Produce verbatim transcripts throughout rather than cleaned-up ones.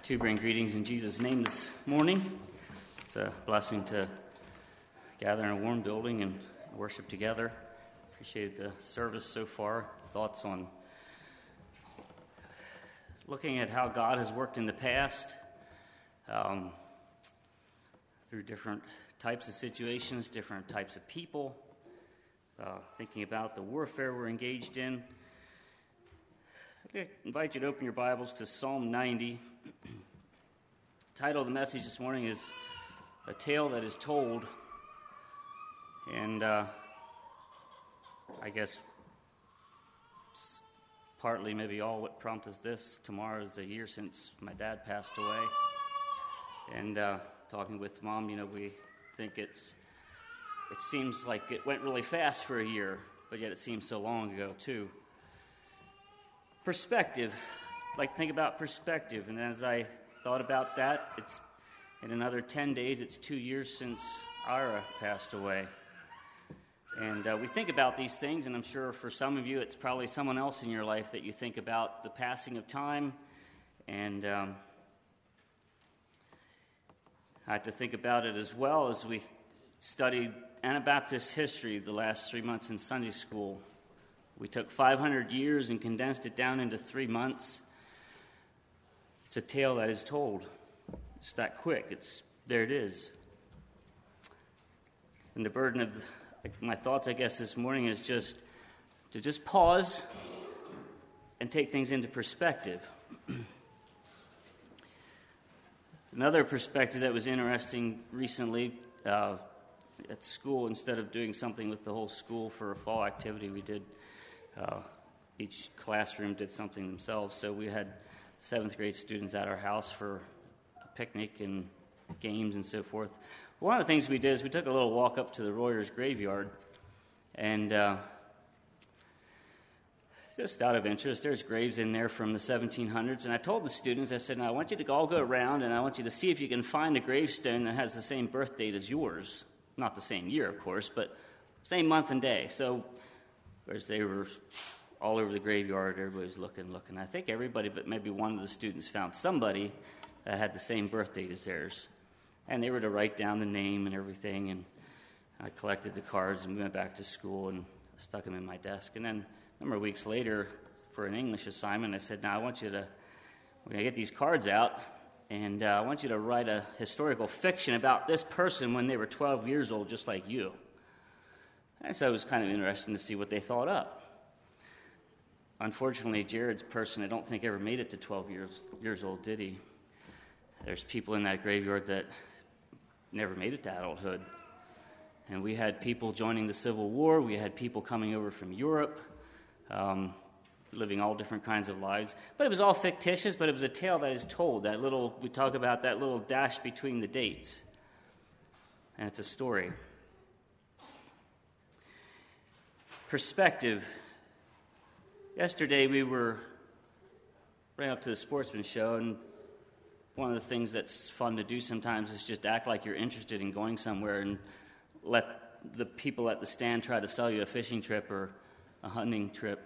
to bring greetings in Jesus' name this morning. It's a blessing to gather in a warm building and worship together. Appreciate the service so far. Thoughts on looking at how God has worked in the past um, through different types of situations, different types of people, uh, thinking about the warfare we're engaged in. I invite you to open your Bibles to Psalm ninety. The title of the message this morning is A Tale That Is Told. And uh, I guess partly, maybe all what prompted this, tomorrow is a year since my dad passed away. And uh, talking with Mom, you know, we think it's, it seems like it went really fast for a year, but yet it seems so long ago, too. Perspective. Like, think about perspective. And as I thought about that, it's in another ten days, it's two years since Ira passed away. And uh, we think about these things, and I'm sure for some of you, it's probably someone else in your life that you think about the passing of time. And um, I had to think about it as well as we studied Anabaptist history the last three months in Sunday school. We took five hundred years and condensed it down into three months. It's a tale that is told. It's that quick. It's there it is. And the burden of my thoughts, I guess, this morning is just to just pause and take things into perspective. Another perspective that was interesting recently uh, at school, instead of doing something with the whole school for a fall activity, we did Uh, each classroom did something themselves. So we had seventh grade students at our house for a picnic and games and so forth. One of the things we did is we took a little walk up to the Royers graveyard, and uh, just out of interest, there's graves in there from the seventeen hundreds, and I told the students, I said, now I want you to all go around, and I want you to see if you can find a gravestone that has the same birth date as yours. Not the same year, of course, but same month and day. So Of course, they were all over the graveyard. Everybody was looking, looking. I think everybody but maybe one of the students found somebody that had the same birth date as theirs. And they were to write down the name and everything. And I collected the cards and we went back to school and stuck them in my desk. And then a number of weeks later, for an English assignment, I said, now I want you to, we're going to get these cards out, and uh, I want you to write a historical fiction about this person when they were twelve years old, just like you. And so it was kind of interesting to see what they thought up. Unfortunately, Jared's person, I don't think ever made it to twelve years, years old, did he? There's people in that graveyard that never made it to adulthood. And we had people joining the Civil War. We had people coming over from Europe, um, living all different kinds of lives. But it was all fictitious, but it was a tale that is told. That little, we talk about that little dash between the dates. And it's a story. Perspective. Yesterday we were right up to the Sportsman show, and one of the things that's fun to do sometimes is just act like you're interested in going somewhere and let the people at the stand try to sell you a fishing trip or a hunting trip.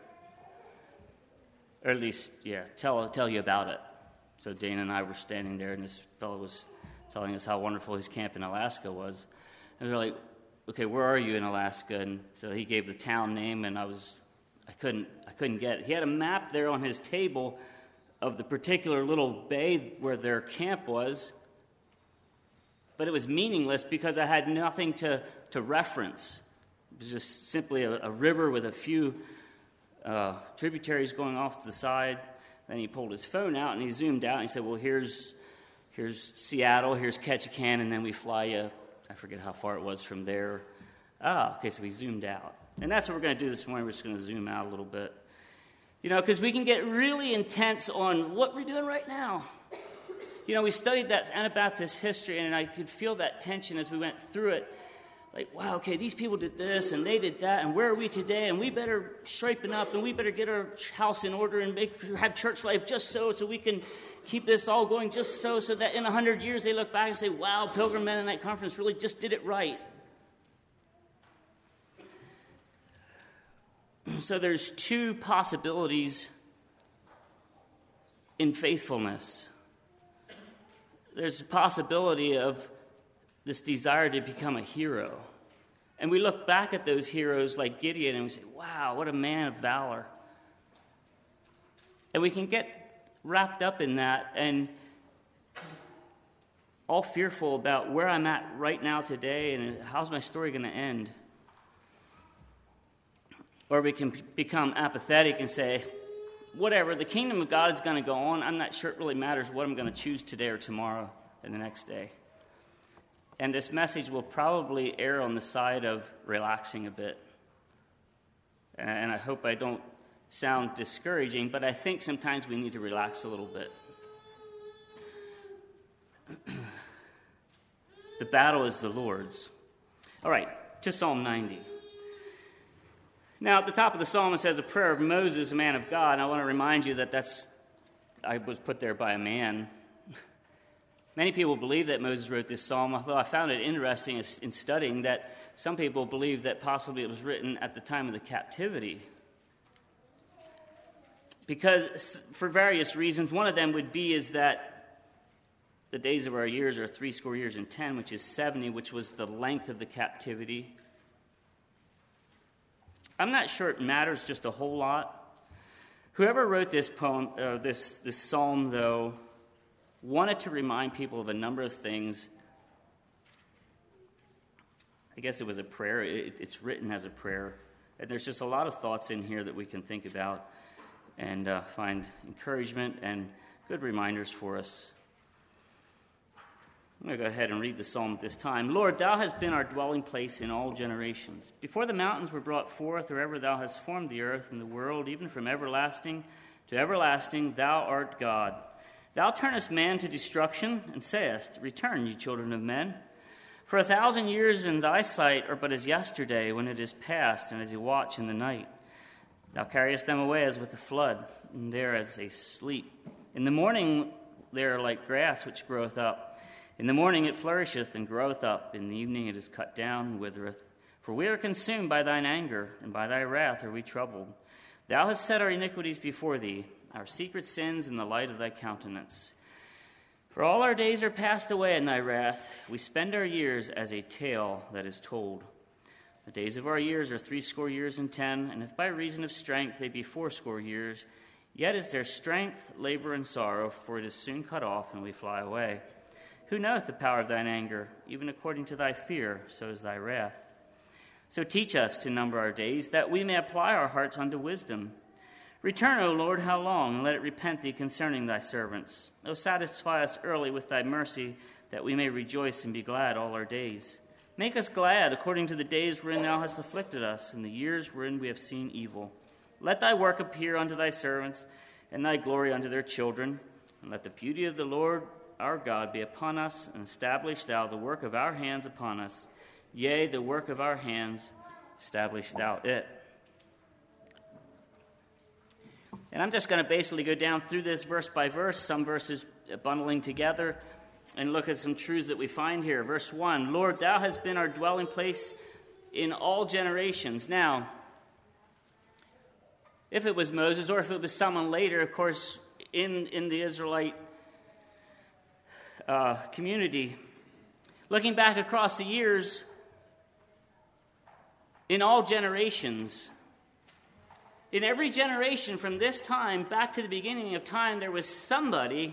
Or at least, yeah, tell tell you about it. So Dana and I were standing there, and this fellow was telling us how wonderful his camp in Alaska was. And we were like, okay, where are you in Alaska? And so he gave the town name, and I was, I couldn't, I couldn't get it. He had a map there on his table of the particular little bay where their camp was, but it was meaningless because I had nothing to, to reference. It was just simply a, a river with a few uh, tributaries going off to the side. Then he pulled his phone out and he zoomed out and he said, well, here's, here's Seattle, here's Ketchikan, and then we fly you. I forget how far it was from there. Ah, okay, so we zoomed out. And that's what we're going to do this morning. We're just going to zoom out a little bit. You know, because we can get really intense on what we're doing right now. You know, we studied that Anabaptist history, and I could feel that tension as we went through it. Like, wow, okay, these people did this, and they did that, and where are we today? And we better straighten up, and we better get our house in order and make have church life just so, so we can keep this all going just so, so that in a hundred years they look back and say, wow, Pilgrim Mennonite Conference really just did it right. So there's two possibilities in faithfulness. there's a possibility of this desire to become a hero. And we look back at those heroes like Gideon and we say, wow, what a man of valor. And we can get wrapped up in that and all fearful about where I'm at right now today and how's my story going to end. Or we can become apathetic and say, whatever, the kingdom of God is going to go on. I'm not sure it really matters what I'm going to choose today or tomorrow and the next day. And this message will probably err on the side of relaxing a bit. And I hope I don't sound discouraging, but I think sometimes we need to relax a little bit. The battle is the Lord's. All right, to Psalm ninety. Now, at the top of the psalm, it says a prayer of Moses, a man of God. And I want to remind you that that's, I was put there by a man. Many people believe that Moses wrote this psalm, although I found it interesting in studying that some people believe that possibly it was written at the time of the captivity. Because for various reasons, one of them would be is that the days of our years are three score years and ten, which is seventy, which was the length of the captivity. I'm not sure it matters just a whole lot. Whoever wrote this poem, uh, this this psalm, though, wanted to remind people of a number of things. I guess it was a prayer. It, it's written as a prayer. And there's just a lot of thoughts in here that we can think about and uh, find encouragement and good reminders for us. I'm going to go ahead and read the psalm at this time. Lord, thou hast been our dwelling place in all generations. Before the mountains were brought forth, or ever thou hast formed the earth and the world, even from everlasting to everlasting, thou art God. Thou turnest man to destruction, and sayest, return, ye children of men. For a thousand years in thy sight are but as yesterday, when it is past, and as a watch in the night. Thou carriest them away as with a flood, and they are as they sleep. In the morning they are like grass which groweth up. In the morning it flourisheth and groweth up. In the evening it is cut down and withereth. For we are consumed by thine anger, and by thy wrath are we troubled. Thou hast set our iniquities before thee, our secret sins in the light of thy countenance. For all our days are passed away in thy wrath. We spend our years as a tale that is told. The days of our years are threescore years and ten, and if by reason of strength they be fourscore years, yet is their strength, labor, and sorrow, for it is soon cut off, and we fly away. Who knoweth the power of thine anger? Even according to thy fear, so is thy wrath. So teach us to number our days, that we may apply our hearts unto wisdom. Return, O Lord, how long, and let it repent thee concerning thy servants. O satisfy us early with thy mercy, that we may rejoice and be glad all our days. Make us glad according to the days wherein thou hast afflicted us, and the years wherein we have seen evil. Let thy work appear unto thy servants, and thy glory unto their children. And let the beauty of the Lord our God be upon us, and establish thou the work of our hands upon us. Yea, the work of our hands, establish thou it. And I'm just going to basically go down through this verse by verse, some verses bundling together, and look at some truths that we find here. Verse one, Lord, thou hast been our dwelling place in all generations. Now, if it was Moses or if it was someone later, of course, in, in the Israelite Uh, community, looking back across the years, in all generations, in every generation from this time back to the beginning of time, there was somebody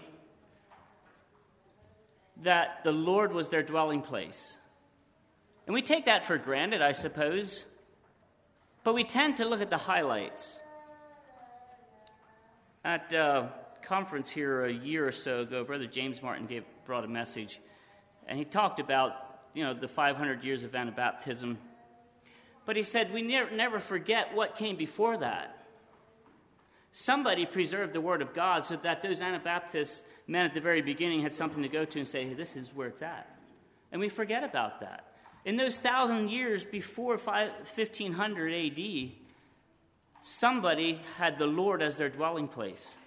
that the Lord was their dwelling place. And we take that for granted, I suppose, but we tend to look at the highlights. At uh, conference here a year or so ago, Brother James Martin gave brought a message, and he talked about, you know, the five hundred years of Anabaptism. But he said we never, never forget what came before that. Somebody preserved the Word of God so that those Anabaptist men at the very beginning had something to go to and say, hey, this is where it's at. And we forget about that. In those thousand years before fifteen hundred A D, somebody had the Lord as their dwelling place.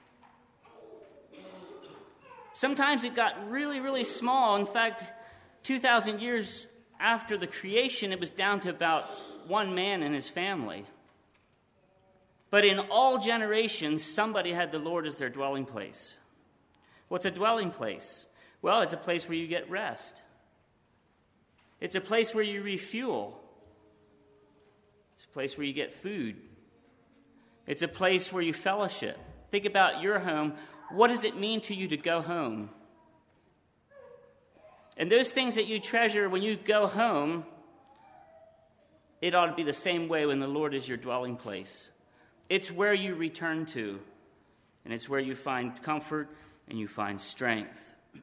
Sometimes it got really, really small. In fact, two thousand years after the creation, it was down to about one man and his family. But in all generations, somebody had the Lord as their dwelling place. What's a dwelling place? Well, it's a place where you get rest. It's a place where you refuel. It's a place where you get food. It's a place where you fellowship. Think about your home. What does it mean to you to go home? And those things that you treasure when you go home, it ought to be the same way when the Lord is your dwelling place. It's where you return to, and it's where you find comfort and you find strength.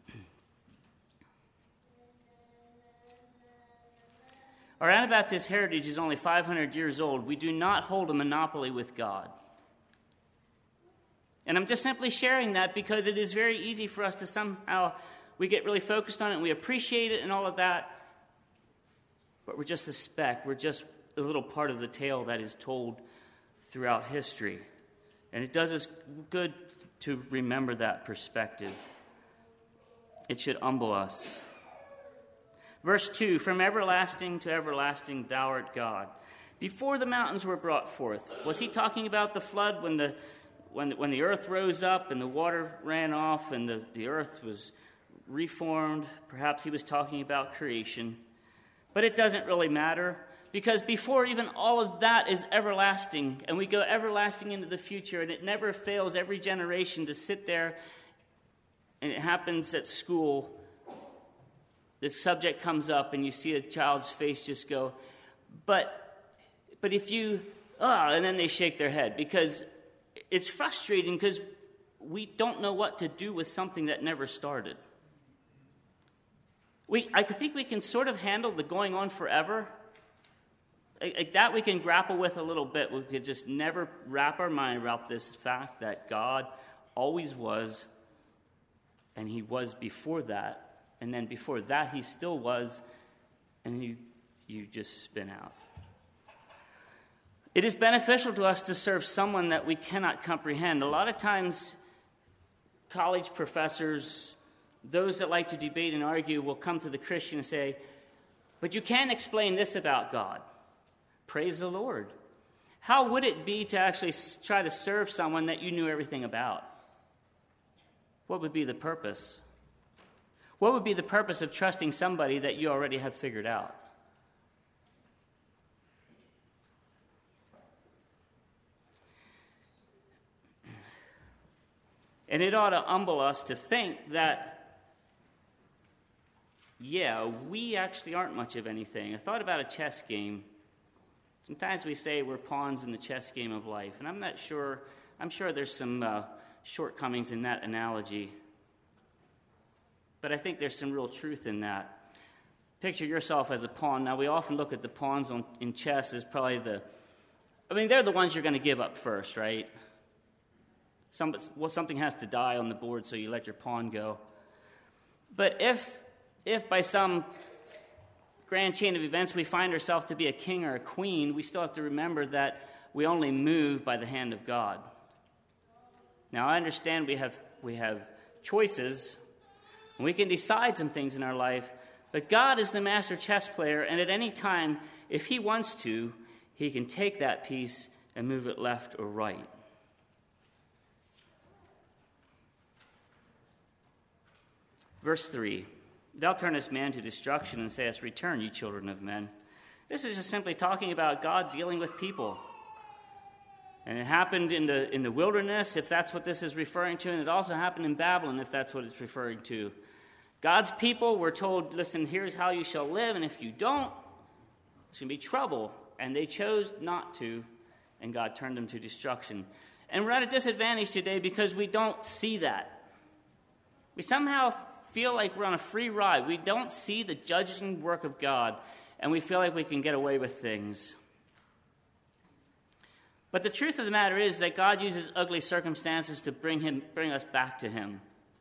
Our Anabaptist heritage is only five hundred years old. We do not hold a monopoly with God. And I'm just simply sharing that because it is very easy for us to somehow, we get really focused on it and we appreciate it and all of that, but we're just a speck. We're just a little part of the tale that is told throughout history. And it does us good to remember that perspective. It should humble us. Verse two, from everlasting to everlasting thou art God. Before the mountains were brought forth, was he talking about the flood when the when the, when the earth rose up and the water ran off and the, the earth was reformed? Perhaps he was talking about creation. But it doesn't really matter, because before even all of that is everlasting, and we go everlasting into the future, and it never fails every generation to sit there, and it happens at school. This subject comes up and you see a child's face just go, but but if you, ah, and then they shake their head, because it's frustrating because we don't know what to do with something that never started. We, I think we can sort of handle the going on forever. Like that we can grapple with a little bit. We could just never wrap our mind around this fact that God always was, and he was before that. And then before that, he still was, and you, you just spin out. It is beneficial to us to serve someone that we cannot comprehend. A lot of times, college professors, those that like to debate and argue, will come to the Christian and say, but you can't explain this about God. Praise the Lord. How would it be to actually try to serve someone that you knew everything about? What would be the purpose? What would be the purpose of trusting somebody that you already have figured out? And it ought to humble us to think that, yeah, we actually aren't much of anything. I thought about a chess game. Sometimes we say we're pawns in the chess game of life, and I'm not sure, I'm sure there's some uh, shortcomings in that analogy. But I think there's some real truth in that. Picture yourself as a pawn. Now, we often look at the pawns on, in chess as probably the, I mean, they're the ones you're going to give up first, right? Some, well, something has to die on the board, so you let your pawn go. But if, if by some grand chain of events we find ourselves to be a king or a queen, we still have to remember that we only move by the hand of God. Now, I understand we have we have choices, and we can decide some things in our life, but God is the master chess player, and at any time, if he wants to, he can take that piece and move it left or right. Verse three, thou turnest man to destruction and sayest, return, ye children of men. This is just simply talking about God dealing with people. And it happened in the in the wilderness, if that's what this is referring to, and it also happened in Babylon, if that's what it's referring to. God's people were told, listen, here's how you shall live, and if you don't, it's going to be trouble. And they chose not to, and God turned them to destruction. And we're at a disadvantage today because we don't see that. We somehow feel like we're on a free ride. We don't see the judging work of God, and we feel like we can get away with things. But the truth of the matter is that God uses ugly circumstances to bring him, bring us back to him.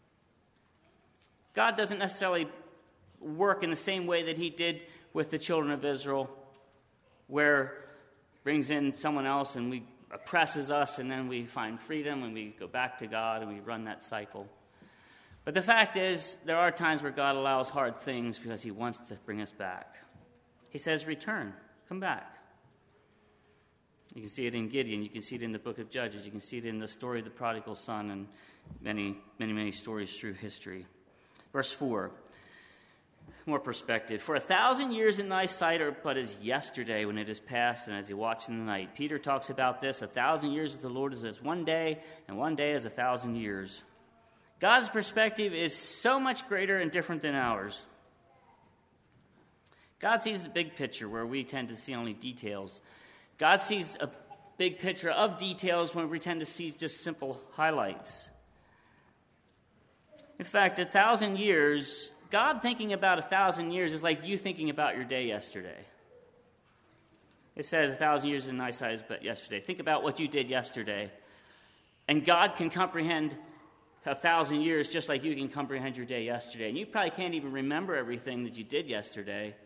God doesn't necessarily work in the same way that he did with the children of Israel, where he brings in someone else and we oppresses us, and then we find freedom and we go back to God and we run that cycle. But the fact is, there are times where God allows hard things because he wants to bring us back. He says, return, come back. You can see it in Gideon. You can see it in the book of Judges. You can see it in the story of the prodigal son and many, many, many stories through history. Verse four, more perspective. For a thousand years in thy sight are but as yesterday when it is past, and as you watch in the night. Peter talks about this. A thousand years with the Lord is as one day, and one day is a thousand years. God's perspective is so much greater and different than ours. God sees the big picture where we tend to see only details. God sees a big picture of details when we tend to see just simple highlights. In fact, a thousand years, God thinking about a thousand years is like you thinking about your day yesterday. It says a thousand years in thy sight is but yesterday. Think about what you did yesterday. And God can comprehend a thousand years just like you can comprehend your day yesterday. And you probably can't even remember everything that you did yesterday.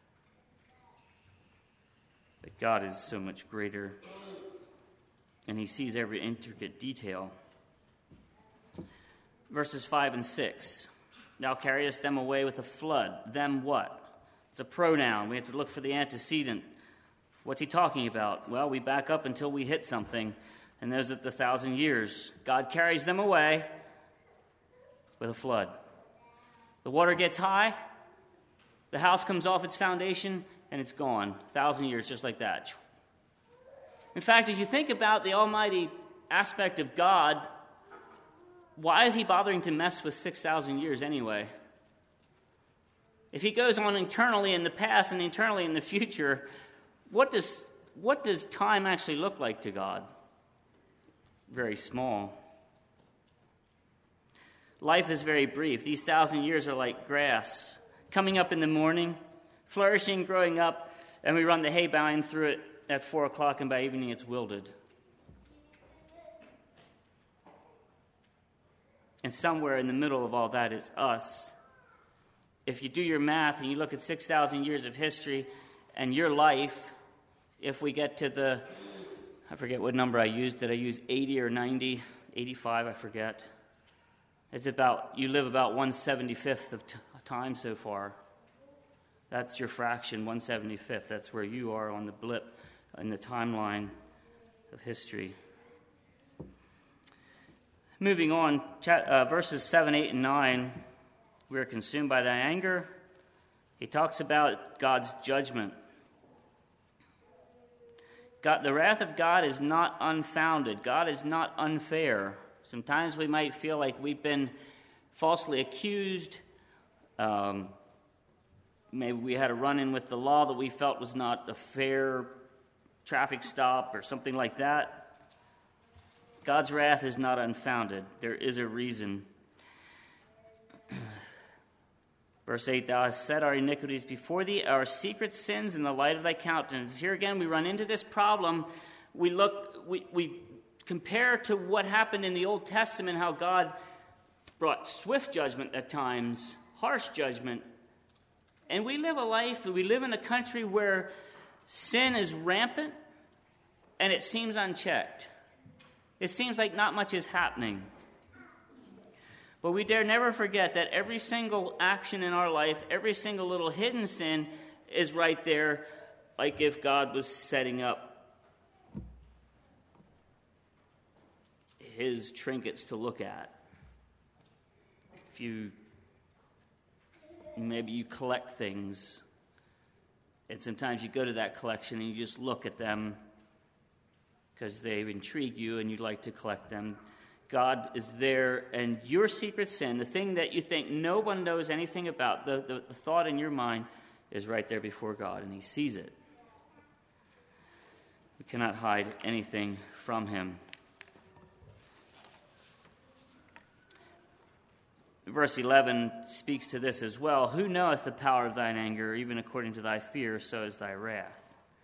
But God is so much greater, and he sees every intricate detail. Verses five and six. Thou carriest them away with a flood. Them what? It's a pronoun. We have to look for the antecedent. What's he talking about? Well, we back up until we hit something, and there's at the thousand years. God carries them away with a flood. The water gets high, the house comes off its foundation, and it's gone. A thousand years, just like that. In fact, as you think about the almighty aspect of God, why is he bothering to mess with six thousand years anyway? If he goes on eternally in the past and eternally in the future, what does, what does time actually look like to God? Very small. Life is very brief. These thousand years are like grass, coming up in the morning, flourishing, growing up, and we run the hay bine through it at four o'clock, and by evening it's wilted. And somewhere in the middle of all that is us. If you do your math and you look at six thousand years of history and your life, if we get to the, I forget what number I used, did I use eighty or ninety, eighty-five, I forget. It's about, you live about one seventy-fifth of t- time so far. That's your fraction, one seventy-fifth. That's where you are on the blip in the timeline of history. Moving on, chat, uh, verses seven, eight, and nine, we are consumed by thy anger. He talks about God's judgment. God, the wrath of God is not unfounded. God is not unfair. Sometimes we might feel like we've been falsely accused. Um, maybe we had a run-in with the law that we felt was not a fair traffic stop or something like that. God's wrath is not unfounded. There is a reason. Verse eight, thou hast set our iniquities before thee, our secret sins in the light of thy countenance. Here again, we run into this problem. We look, we, we compare to what happened in the Old Testament, how God brought swift judgment at times, harsh judgment. And we live a life, we live in a country where sin is rampant and it seems unchecked. It seems like not much is happening. But we dare never forget that every single action in our life, every single little hidden sin is right there, like if God was setting up his trinkets to look at. If you, maybe you collect things, and sometimes you go to that collection and you just look at them because they intrigue you and you'd like to collect them. God is there, and your secret sin, the thing that you think no one knows anything about, the, the, the thought in your mind is right there before God, and he sees it. We cannot hide anything from him. Verse eleven speaks to this as well. Who knoweth the power of thine anger, even according to thy fear, so is thy wrath.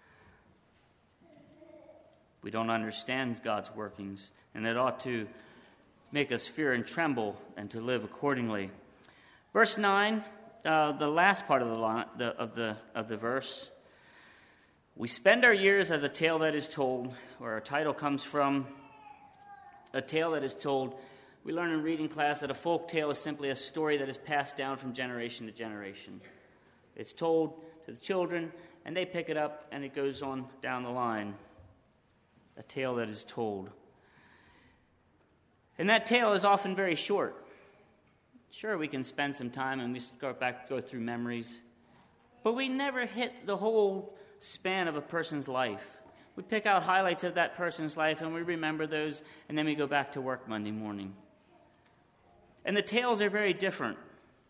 We don't understand God's workings, and it ought to make us fear and tremble and to live accordingly. Verse nine, uh, the last part of the, line, the, of, the, of the verse. We spend our years as a tale that is told, where our title comes from, a tale that is told. We learn in reading class that a folk tale is simply a story that is passed down from generation to generation. It's told to the children, and they pick it up, and it goes on down the line. A tale that is told. And that tale is often very short. Sure, we can spend some time and we start back, go through memories, but we never hit the whole span of a person's life. We pick out highlights of that person's life and we remember those, and then we go back to work Monday morning. And the tales are very different.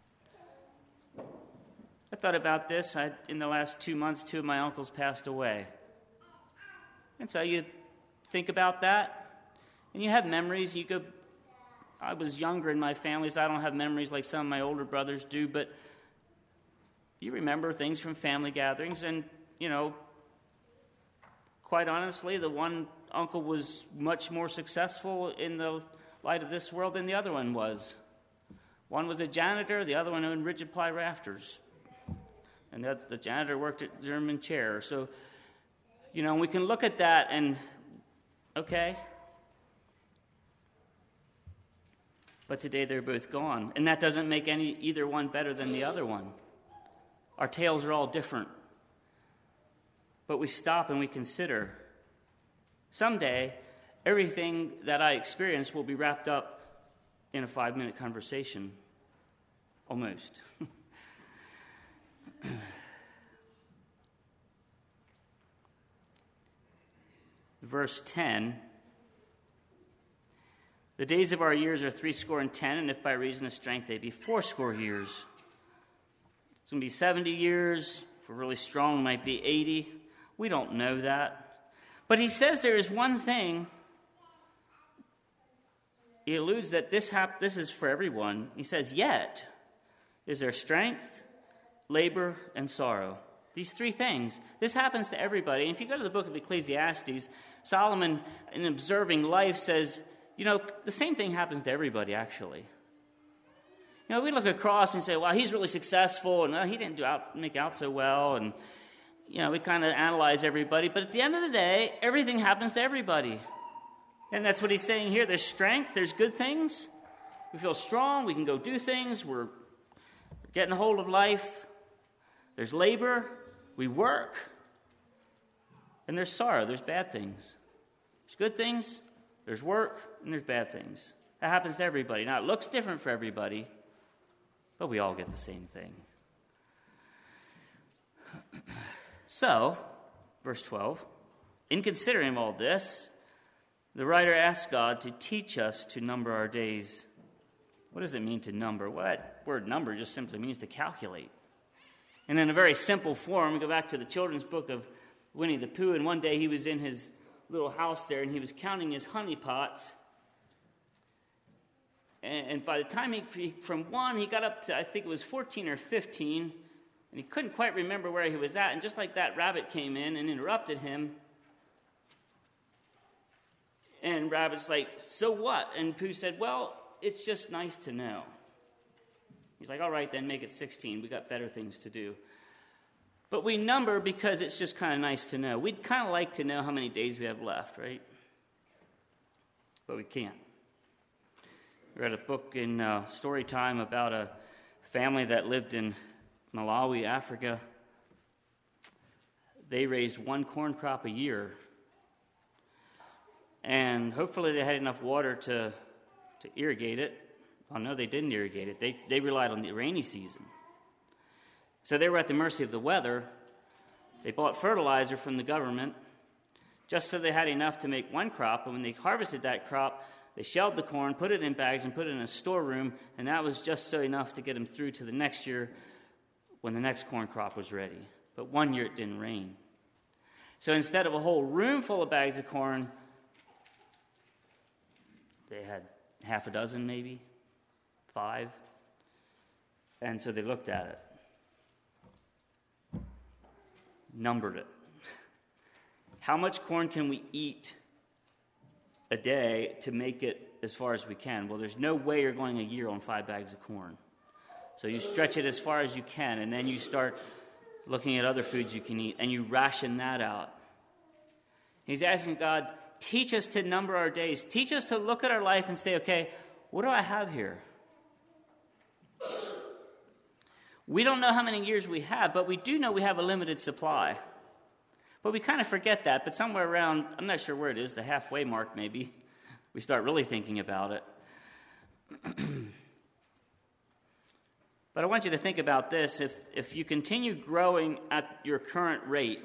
I thought about this. I, in the last two months, two of my uncles passed away. And so you think about that, and you have memories. You go, I was younger in my family, so I don't have memories like some of my older brothers do, but you remember things from family gatherings, and, you know, quite honestly, the one uncle was much more successful in the light of this world than the other one was. One was a janitor, the other one owned rigid ply rafters. And the, the janitor worked at German chair. So, you know, we can look at that and, okay. But today they're both gone. And that doesn't make any either one better than the other one. Our tales are all different. But we stop and we consider, someday, everything that I experience will be wrapped up in a five-minute conversation. Almost. Verse ten, the days of our years are threescore and ten, and if by reason of strength they be fourscore years. It's going to be seventy years. If we're really strong, it might be eighty. We don't know that. But he says there is one thing. He alludes that this hap- this is for everyone. He says, yet is there strength, labor, and sorrow. These three things. This happens to everybody. And if you go to the book of Ecclesiastes, Solomon, in observing life, says, you know, the same thing happens to everybody, actually. You know, we look across and say, well, he's really successful, and well, he didn't do out, make out so well, and, you know, we kind of analyze everybody. But at the end of the day, everything happens to everybody. And that's what he's saying here. There's strength. There's good things. We feel strong. We can go do things. We're getting a hold of life. There's labor. We work. And there's sorrow. There's bad things. There's good things. There's work. And there's bad things. That happens to everybody. Now, it looks different for everybody, but we all get the same thing. So, verse twelve, in considering all this, the writer asks God to teach us to number our days. What does it mean to number? Well, that word number just simply means to calculate. And in a very simple form, we go back to the children's book of Winnie the Pooh, and one day he was in his little house there, and he was counting his honey pots. And, and by the time he, from one, he got up to, I think it was fourteen or fifteen, and he couldn't quite remember where he was at. And just like that, Rabbit came in and interrupted him. And Rabbit's like, so what? And Pooh said, well, it's just nice to know. He's like, all right, then make it sixteen. We got better things to do. But we number because it's just kind of nice to know. We'd kind of like to know how many days we have left, right? But we can't. I read a book in uh, story time about a family that lived in Malawi, Africa. They raised one corn crop a year. And hopefully they had enough water to, to irrigate it. Oh, no, they didn't irrigate it. They, they relied on the rainy season. So they were at the mercy of the weather. They bought fertilizer from the government just so they had enough to make one crop. And when they harvested that crop, they shelled the corn, put it in bags, and put it in a storeroom. And that was just so enough to get them through to the next year when the next corn crop was ready. But one year it didn't rain. So instead of a whole room full of bags of corn, they had half a dozen, maybe, five. And so they looked at it, numbered it. How much corn can we eat a day to make it as far as we can? Well, there's no way you're going a year on five bags of corn. So you stretch it as far as you can, and then you start looking at other foods you can eat, and you ration that out. He's asking God, teach us to number our days. Teach us to look at our life and say, okay, what do I have here? We don't know how many years we have, but we do know we have a limited supply. But we kind of forget that, but somewhere around, I'm not sure where it is, the halfway mark maybe, we start really thinking about it. But I want you to think about this. If, if you continue growing at your current rate,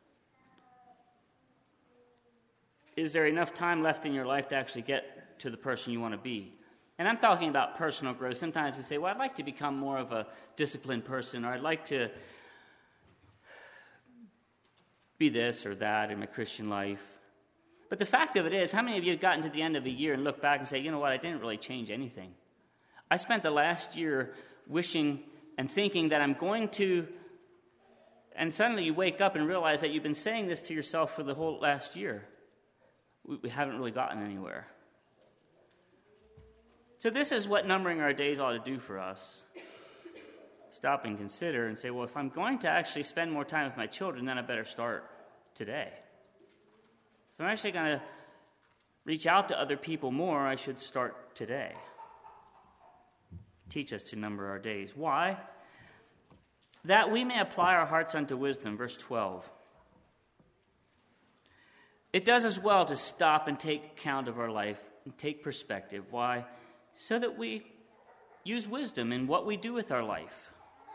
is there enough time left in your life to actually get to the person you want to be? And I'm talking about personal growth. Sometimes we say, well, I'd like to become more of a disciplined person, or I'd like to be this or that in my Christian life. But the fact of it is, how many of you have gotten to the end of a year and look back and say, you know what, I didn't really change anything? I spent the last year wishing and thinking that I'm going to, and suddenly you wake up and realize that you've been saying this to yourself for the whole last year. We, we haven't really gotten anywhere. So this is what numbering our days ought to do for us. Stop and consider and say, well, if I'm going to actually spend more time with my children, then I better start today. If I'm actually going to reach out to other people more, I should start today. Teach us to number our days. Why? That we may apply our hearts unto wisdom, verse twelve. It does us well to stop and take count of our life and take perspective. Why? So that we use wisdom in what we do with our life.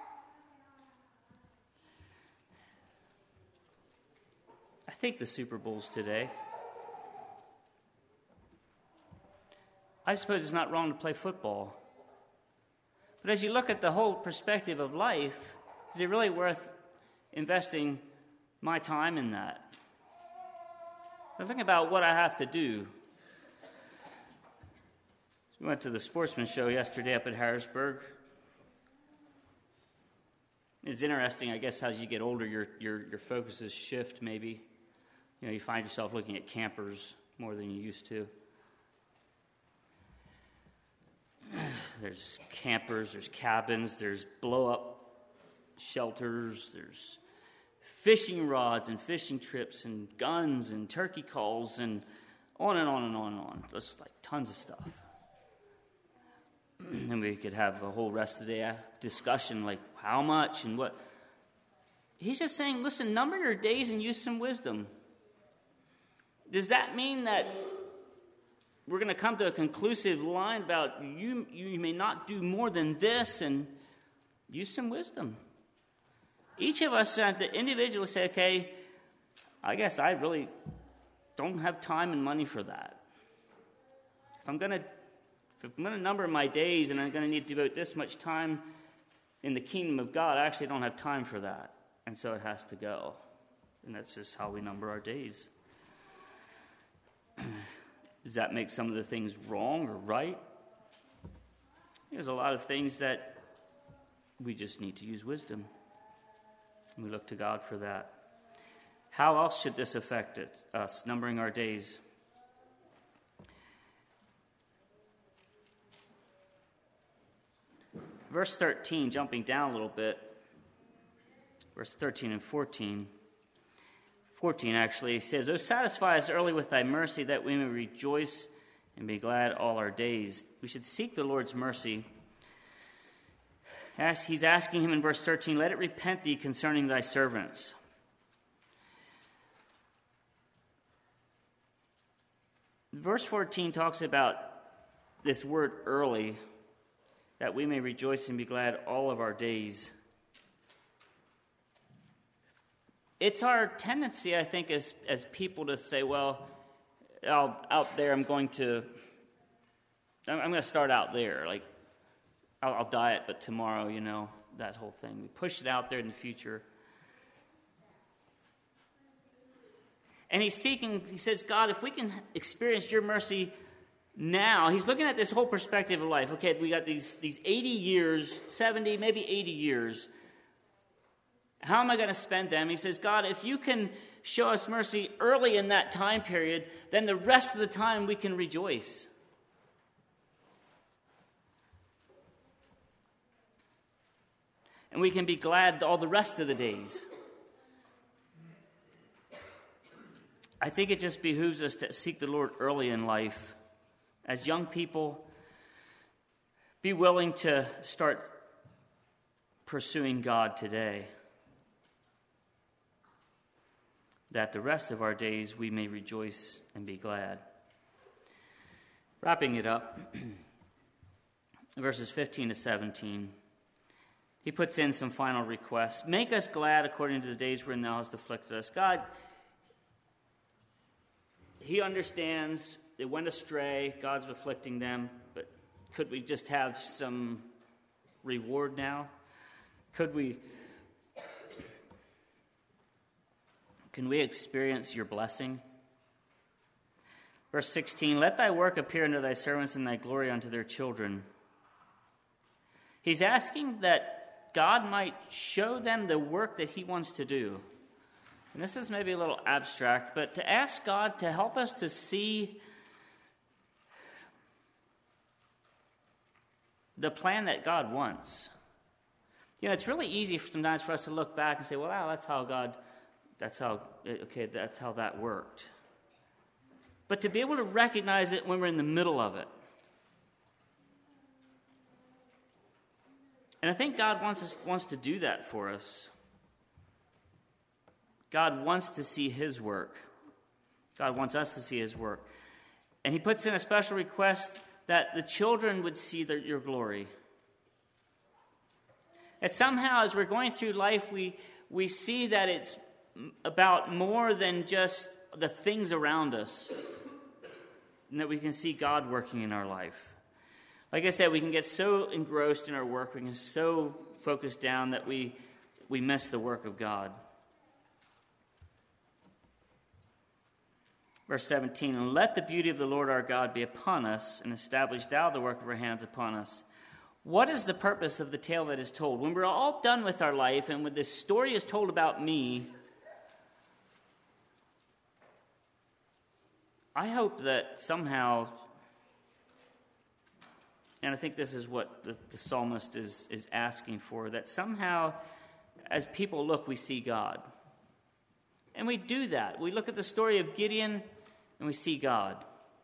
I think the Super Bowl's today. I suppose it's not wrong to play football. But as you look at the whole perspective of life, is it really worth investing my time in that? Now think about what I have to do. We went to the sportsman show yesterday up at Harrisburg. It's interesting, I guess, as you get older, your your your focuses shift maybe. You know, you find yourself looking at campers more than you used to. There's campers, there's cabins, there's blow-up shelters, there's fishing rods and fishing trips and guns and turkey calls and on and on and on and on. Just like tons of stuff. And we could have a whole rest of the day discussion, like how much and what. He's just saying, listen, number your days and use some wisdom. Does that mean that we're going to come to a conclusive line about you, you may not do more than this, and use some wisdom? Each of us have to individually say, okay, I guess I really don't have time and money for that. If I'm going to If I'm going to number my days and I'm going to need to devote this much time in the kingdom of God, I actually don't have time for that. And so it has to go. And that's just how we number our days. Does that make some of the things wrong or right? There's a lot of things that we just need to use wisdom. And we look to God for that. How else should this affect it, us, numbering our days? Verse thirteen, jumping down a little bit, verse thirteen and fourteen. fourteen actually says, "O satisfy us early with thy mercy, that we may rejoice and be glad all our days." We should seek the Lord's mercy. As he's asking him in verse thirteen, "Let it repent thee concerning thy servants." Verse fourteen talks about this word early, that we may rejoice and be glad all of our days. It's our tendency, I think, as as people to say, well, I'll, out there I'm going to, I'm, I'm going to start out there. Like, I'll, I'll diet, but tomorrow, you know, that whole thing. We push it out there in the future. And he's seeking, he says, God, if we can experience your mercy now, he's looking at this whole perspective of life. Okay, we got these, these eighty years, seventy, maybe eighty years. How am I going to spend them? He says, God, if you can show us mercy early in that time period, then the rest of the time we can rejoice. And we can be glad all the rest of the days. I think it just behooves us to seek the Lord early in life. As young people, be willing to start pursuing God today, that the rest of our days we may rejoice and be glad. Wrapping it up, verses fifteen to seventeen. he puts in some final requests. Make us glad according to the days wherein thou hast afflicted us. God, he understands they went astray. God's afflicting them. But could we just have some reward now? Could we, can we experience your blessing? Verse sixteen, let thy work appear unto thy servants and thy glory unto their children. He's asking that God might show them the work that he wants to do. And this is maybe a little abstract, but to ask God to help us to see the plan that God wants. You know, it's really easy sometimes for us to look back and say, well, wow, that's how God, that's how, okay, that's how that worked. But to be able to recognize it when we're in the middle of it. And I think God wants us, wants to do that for us. God wants to see his work. God wants us to see his work. And he puts in a special request that the children would see the, your glory. That somehow as we're going through life, we, we see that it's about more than just the things around us. And that we can see God working in our life. Like I said, we can get so engrossed in our work, we can so focused down that we, we miss the work of God. Verse seventeen, and let the beauty of the Lord our God be upon us, and establish thou the work of our hands upon us. What is the purpose of the tale that is told? When we're all done with our life, and when this story is told about me, I hope that somehow, and I think this is what the, the psalmist is, is asking for, that somehow as people look, we see God. And we do that. We look at the story of Gideon and we see God.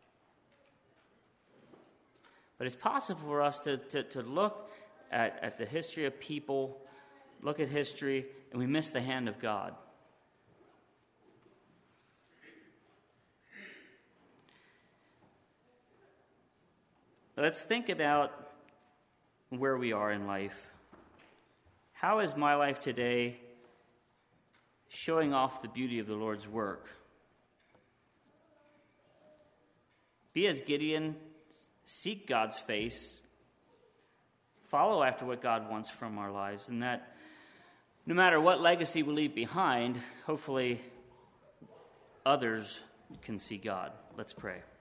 But it's possible for us to, to, to look at, at the history of people, look at history, and we miss the hand of God. Let's think about where we are in life. How is my life today showing off the beauty of the Lord's work? Be as Gideon, seek God's face, follow after what God wants from our lives, and that no matter what legacy we leave behind, hopefully others can see God. Let's pray.